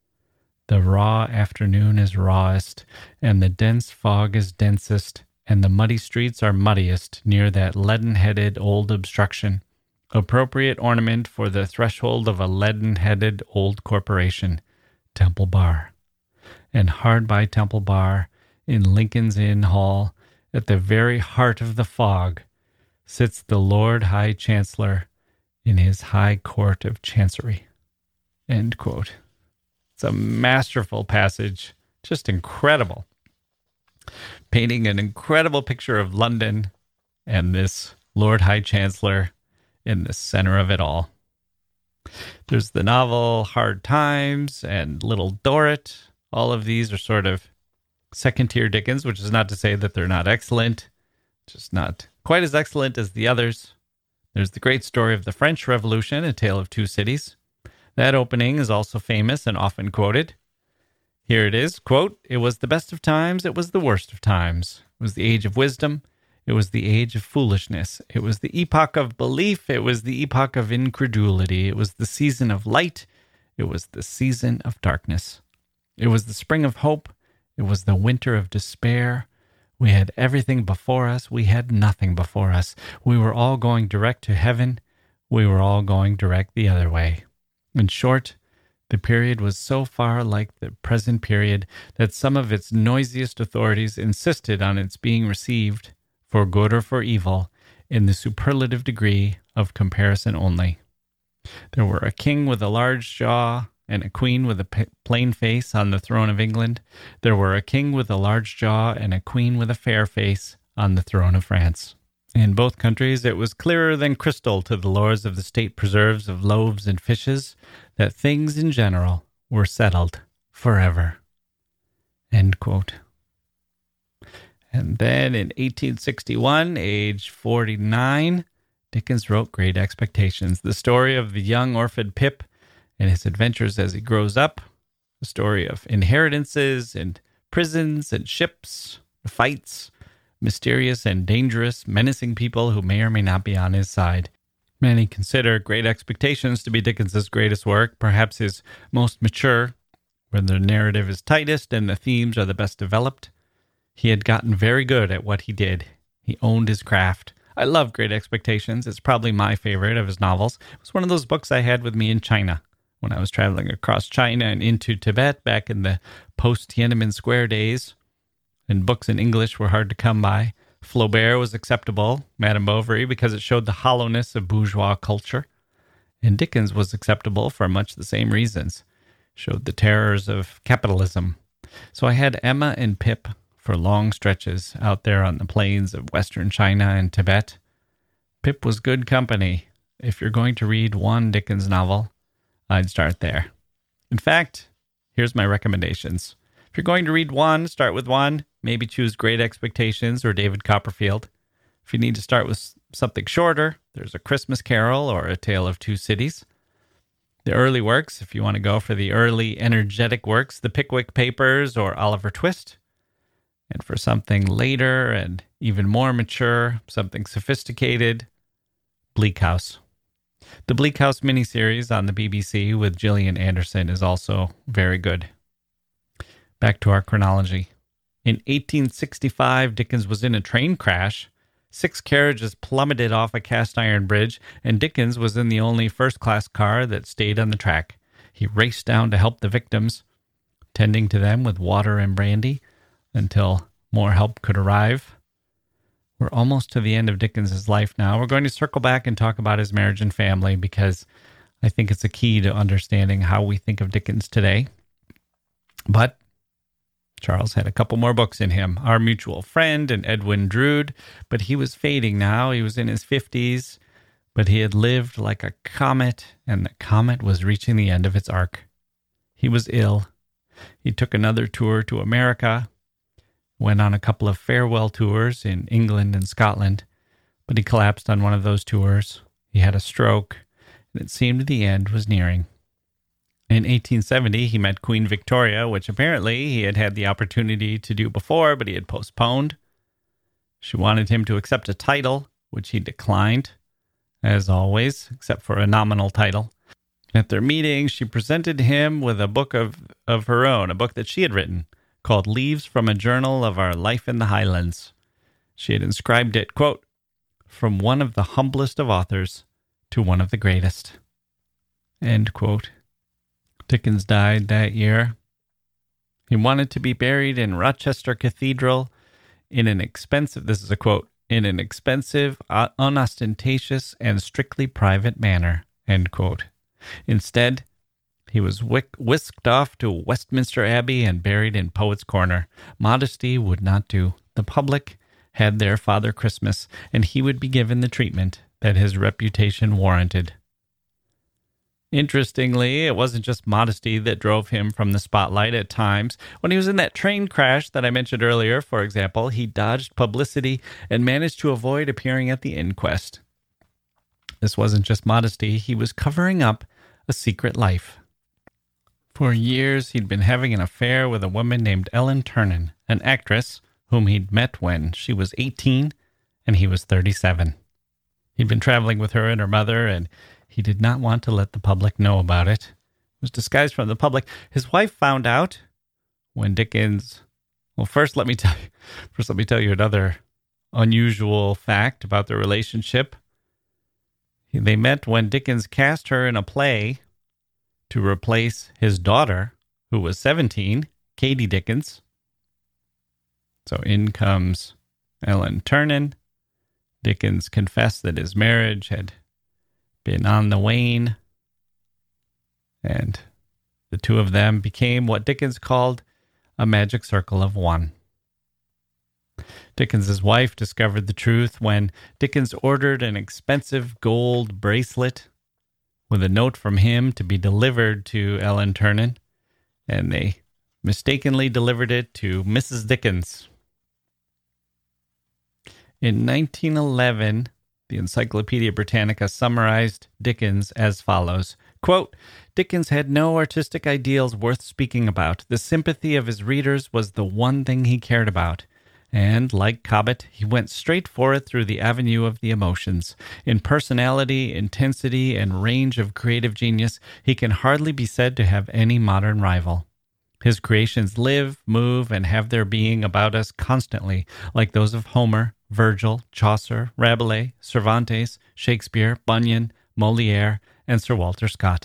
The raw afternoon is rawest, and the dense fog is densest, and the muddy streets are muddiest near that leaden-headed old obstruction, appropriate ornament for the threshold of a leaden-headed old corporation, Temple Bar. And hard by Temple Bar, in Lincoln's Inn Hall, at the very heart of the fog, sits the Lord High Chancellor in his High Court of Chancery. End quote. It's a masterful passage, just incredible, painting an incredible picture of London and this Lord High Chancellor in the center of it all. There's the novel Hard Times and Little Dorrit. All of these are sort of second-tier Dickens, which is not to say that they're not excellent, just not quite as excellent as the others. There's the great story of the French Revolution, A Tale of Two Cities. That opening is also famous and often quoted. Here it is, quote, "It was the best of times, it was the worst of times. It was the age of wisdom, it was the age of foolishness. It was the epoch of belief, it was the epoch of incredulity. It was the season of light, it was the season of darkness. It was the spring of hope, it was the winter of despair. We had everything before us, we had nothing before us. We were all going direct to heaven, we were all going direct the other way. In short, the period was so far like the present period that some of its noisiest authorities insisted on its being received, for good or for evil, in the superlative degree of comparison only. There were a king with a large jaw and a queen with a p- plain face on the throne of England. There were a king with a large jaw and a queen with a fair face on the throne of France. In both countries, it was clearer than crystal to the lords of the state preserves of loaves and fishes that things in general were settled forever." End quote. And then in eighteen sixty-one, age forty-nine, Dickens wrote Great Expectations, the story of the young orphan Pip and his adventures as he grows up, a story of inheritances and prisons and ships, fights, mysterious and dangerous, menacing people who may or may not be on his side. Many consider Great Expectations to be Dickens's greatest work, perhaps his most mature, where the narrative is tightest and the themes are the best developed. He had gotten very good at what he did. He owned his craft. I love Great Expectations. It's probably my favorite of his novels. It was one of those books I had with me in China when I was traveling across China and into Tibet back in the post-Tiananmen Square days. And books in English were hard to come by. Flaubert was acceptable, Madame Bovary, because it showed the hollowness of bourgeois culture. And Dickens was acceptable for much the same reasons. Showed the terrors of capitalism. So I had Emma and Pip for long stretches out there on the plains of Western China and Tibet. Pip was good company. If you're going to read one Dickens novel, I'd start there. In fact, here's my recommendations. If you're going to read one, start with one. Maybe choose Great Expectations or David Copperfield. If you need to start with something shorter, there's A Christmas Carol or A Tale of Two Cities. The early works, if you want to go for the early energetic works, The Pickwick Papers or Oliver Twist. And for something later and even more mature, something sophisticated, Bleak House. The Bleak House miniseries on the B B C with Gillian Anderson is also very good. Back to our chronology. In eighteen sixty-five, Dickens was in a train crash. Six carriages plummeted off a cast iron bridge, and Dickens was in the only first-class car that stayed on the track. He raced down to help the victims, tending to them with water and brandy until more help could arrive. We're almost to the end of Dickens' life now. We're going to circle back and talk about his marriage and family because I think it's a key to understanding how we think of Dickens today. But Charles had a couple more books in him. Our Mutual Friend and Edwin Drood, but he was fading now. He was in his fifties, but he had lived like a comet, and the comet was reaching the end of its arc. He was ill. He took another tour to America. went on a couple of farewell tours in England and Scotland, but he collapsed on one of those tours. He had a stroke, and it seemed the end was nearing. In eighteen seventy, he met Queen Victoria, which apparently he had had the opportunity to do before, but he had postponed. She wanted him to accept a title, which he declined, as always, except for a nominal title. At their meeting, she presented him with a book of, of her own, a book that she had written, called Leaves from a Journal of Our Life in the Highlands. She had inscribed it, quote, "From one of the humblest of authors to one of the greatest," end quote. Dickens died that year. He wanted to be buried in Rochester Cathedral in an expensive, this is a quote, in an expensive, uh, unostentatious, and strictly private manner, end quote. Instead, he was wick- whisked off to Westminster Abbey and buried in Poets' Corner. Modesty would not do. The public had their Father Christmas, and he would be given the treatment that his reputation warranted. Interestingly, it wasn't just modesty that drove him from the spotlight at times. When he was in that train crash that I mentioned earlier, for example, he dodged publicity and managed to avoid appearing at the inquest. This wasn't just modesty. He was covering up a secret life. For years, he'd been having an affair with a woman named Ellen Ternan, an actress whom he'd met when she was eighteen and he was thirty-seven. He'd been traveling with her and her mother, and he did not want to let the public know about it. It was disguised from the public. His wife found out when Dickens... Well, first let me tell you, first let me tell you another unusual fact about their relationship. They met when Dickens cast her in a play to replace his daughter, who was seventeen, Katie Dickens. So in comes Ellen Ternan. Dickens confessed that his marriage had been on the wane, and the two of them became what Dickens called a magic circle of one. Dickens's wife discovered the truth when Dickens ordered an expensive gold bracelet with a note from him to be delivered to Ellen Ternan, and they mistakenly delivered it to Missus Dickens. In nineteen eleven, the Encyclopedia Britannica summarized Dickens as follows, quote, "Dickens had no artistic ideals worth speaking about. The sympathy of his readers was the one thing he cared about. And, like Cobbett, he went straight for it through the avenue of the emotions. In personality, intensity, and range of creative genius, he can hardly be said to have any modern rival. His creations live, move, and have their being about us constantly, like those of Homer, Virgil, Chaucer, Rabelais, Cervantes, Shakespeare, Bunyan, Molière, and Sir Walter Scott.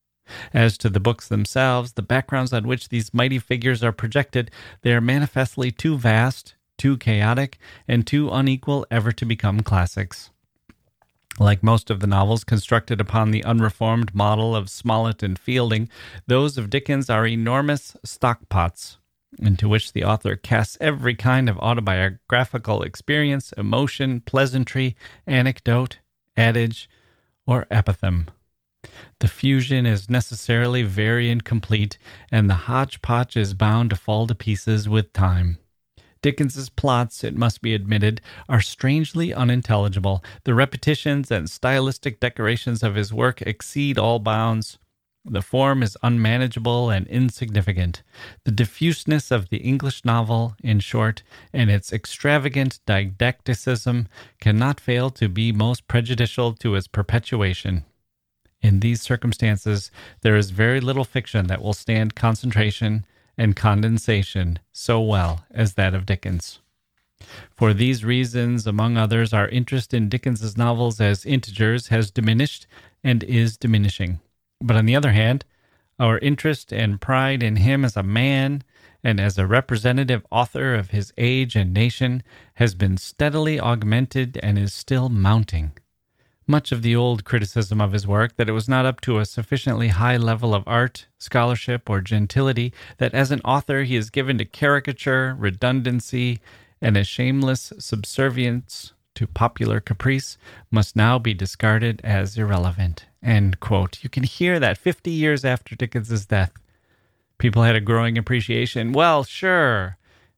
As to the books themselves, the backgrounds on which these mighty figures are projected, they are manifestly too vast, too chaotic, and too unequal ever to become classics. Like most of the novels constructed upon the unreformed model of Smollett and Fielding, those of Dickens are enormous stockpots into which the author casts every kind of autobiographical experience, emotion, pleasantry, anecdote, adage, or epithem. The fusion is necessarily very incomplete, and the hodgepodge is bound to fall to pieces with time. Dickens's plots, it must be admitted, are strangely unintelligible. The repetitions and stylistic decorations of his work exceed all bounds. The form is unmanageable and insignificant. The diffuseness of the English novel, in short, and its extravagant didacticism cannot fail to be most prejudicial to its perpetuation. In these circumstances, there is very little fiction that will stand concentration and condensation so well as that of Dickens. For these reasons, among others, our interest in Dickens's novels as integers has diminished and is diminishing. But on the other hand, our interest and pride in him as a man and as a representative author of his age and nation has been steadily augmented and is still mounting. Much of the old criticism of his work, that it was not up to a sufficiently high level of art, scholarship, or gentility, that as an author he is given to caricature, redundancy, and a shameless subservience to popular caprice, must now be discarded as irrelevant. End quote. You can hear that fifty years after Dickens's death. People had a growing appreciation. Well, sure,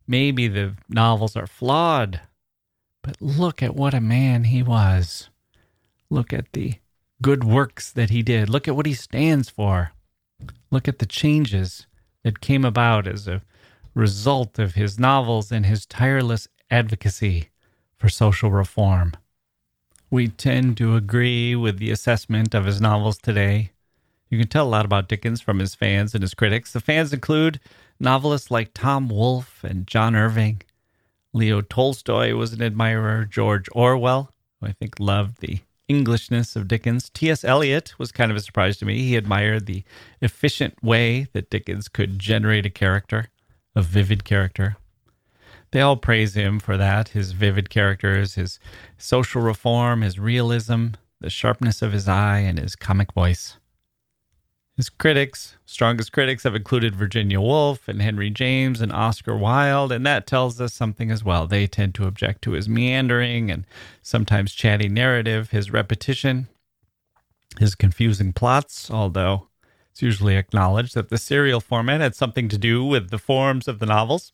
Maybe the novels are flawed, but look at what a man he was. Look at the good works that he did. Look at what he stands for. Look at the changes that came about as a result of his novels and his tireless advocacy for social reform. We tend to agree with the assessment of his novels today. You can tell a lot about Dickens from his fans and his critics. The fans include novelists like Tom Wolfe and John Irving. Leo Tolstoy was an admirer. George Orwell, who I think loved the Englishness of Dickens. T S. Eliot was kind of a surprise to me. He admired the efficient way that Dickens could generate a character, a vivid character. They all praise him for that, his vivid characters, his social reform, his realism, the sharpness of his eye, and his comic voice. His critics, strongest critics, have included Virginia Woolf and Henry James and Oscar Wilde, and that tells us something as well. They tend to object to his meandering and sometimes chatty narrative, his repetition, his confusing plots, although it's usually acknowledged that the serial format had something to do with the forms of the novels.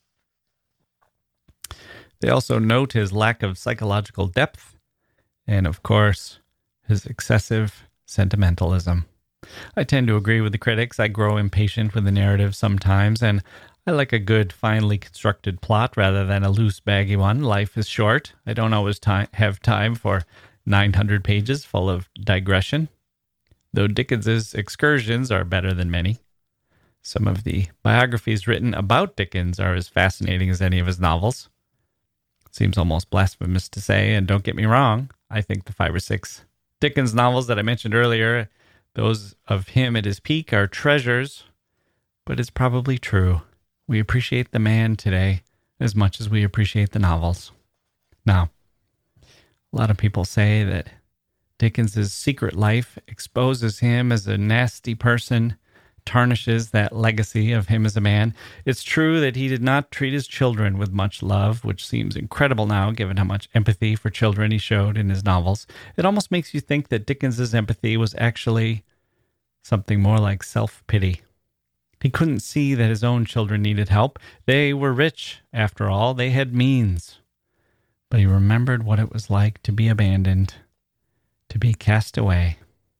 They also note his lack of psychological depth and, of course, his excessive sentimentalism. I tend to agree with the critics. I grow impatient with the narrative sometimes, and I like a good, finely constructed plot rather than a loose, baggy one. Life is short. I don't always time, have time for nine hundred pages full of digression, though Dickens's excursions are better than many. Some of the biographies written about Dickens are as fascinating as any of his novels. Seems almost blasphemous to say, and don't get me wrong, I think the five or six Dickens novels that I mentioned earlier, those of him at his peak, are treasures, but it's probably true. We appreciate the man today as much as we appreciate the novels. Now, a lot of people say that Dickens's secret life exposes him as a nasty person, tarnishes that legacy of him as a man. It's true that he did not treat his children with much love, which seems incredible now, given how much empathy for children he showed in his novels. It almost makes you think that Dickens's empathy was actually something more like self-pity. He couldn't see that his own children needed help. They were rich, after all. They had means. But he remembered what it was like to be abandoned, to be cast away.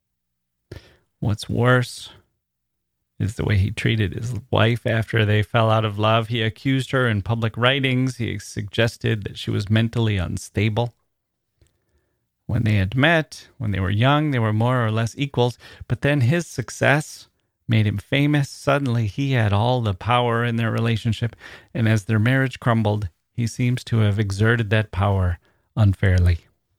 What's worse is the way he treated his wife after they fell out of love. He accused her in public writings. He suggested that she was mentally unstable. When they had met, when they were young, they were more or less equals. But then his success made him famous. Suddenly he had all the power in their relationship. And as their marriage crumbled, he seems to have exerted that power unfairly.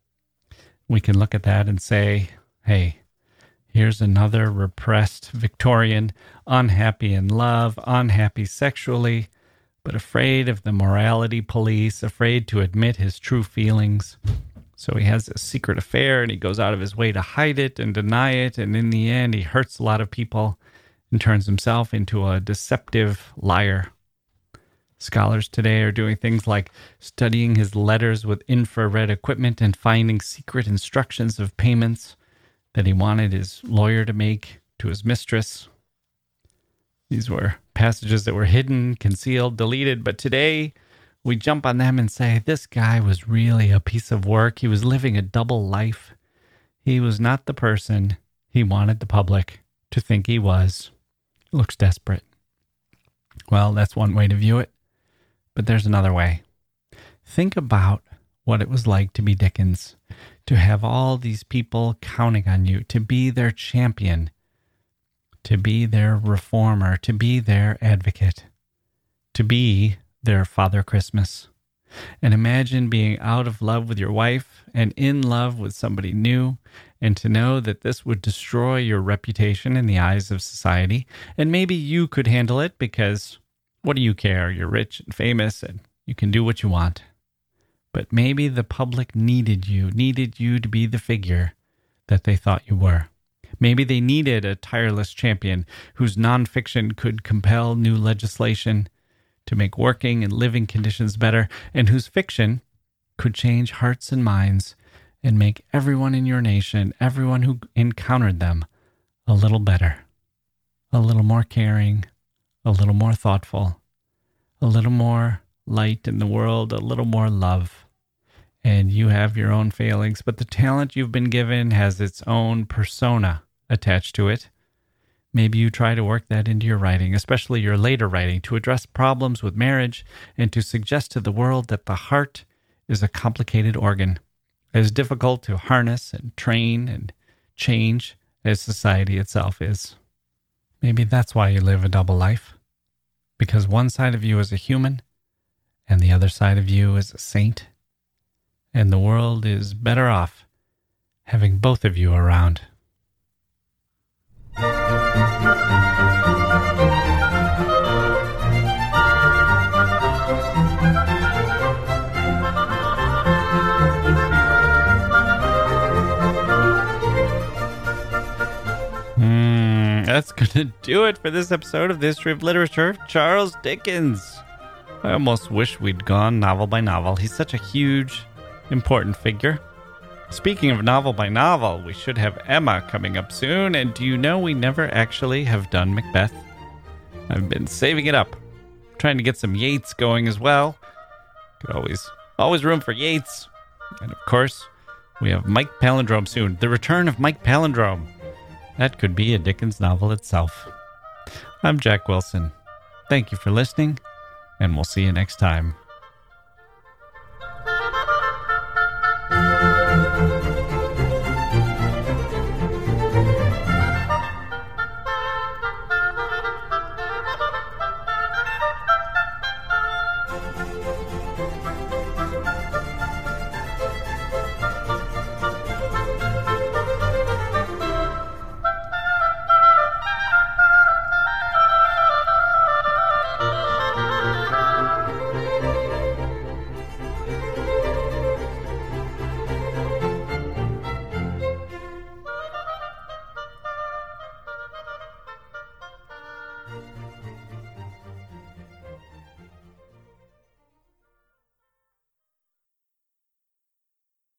We can look at that and say, hey, here's another repressed Victorian, unhappy in love, unhappy sexually, but afraid of the morality police, afraid to admit his true feelings. So he has a secret affair and he goes out of his way to hide it and deny it. And in the end, he hurts a lot of people and turns himself into a deceptive liar. Scholars today are doing things like studying his letters with infrared equipment and finding secret instructions of payments that he wanted his lawyer to make to his mistress. These were passages that were hidden, concealed, deleted, but today we jump on them and say, this guy was really a piece of work. He was living a double life. He was not the person he wanted the public to think he was. It looks desperate. Well, that's one way to view it, but there's another way. Think about what it was like to be Dickens, to have all these people counting on you, to be their champion, to be their reformer, to be their advocate, to be their Father Christmas. And imagine being out of love with your wife and in love with somebody new, and to know that this would destroy your reputation in the eyes of society. And maybe you could handle it because what do you care? You're rich and famous and you can do what you want. But maybe the public needed you, needed you to be the figure that they thought you were. Maybe they needed a tireless champion whose nonfiction could compel new legislation to make working and living conditions better, and whose fiction could change hearts and minds and make everyone in your nation, everyone who encountered them, a little better, a little more caring, a little more thoughtful, a little more light in the world, a little more love. And you have your own failings, but the talent you've been given has its own persona attached to it. Maybe you try to work that into your writing, especially your later writing, to address problems with marriage and to suggest to the world that the heart is a complicated organ, as difficult to harness and train and change as society itself is. Maybe that's why you live a double life, because one side of you is a human and the other side of you is a saint, and the world is better off having both of you around. Mm, that's going to do it for this episode of the History of Literature. Charles Dickens. I almost wish we'd gone novel by novel. He's such a huge, important figure. Speaking of novel by novel, we should have Emma coming up soon. And do you know we never actually have done Macbeth? I've been saving it up. Trying to get some Yeats going as well. Could always, always room for Yeats. And of course, we have Mike Palindrome soon. The return of Mike Palindrome. That could be a Dickens novel itself. I'm Jack Wilson. Thank you for listening, and we'll see you next time.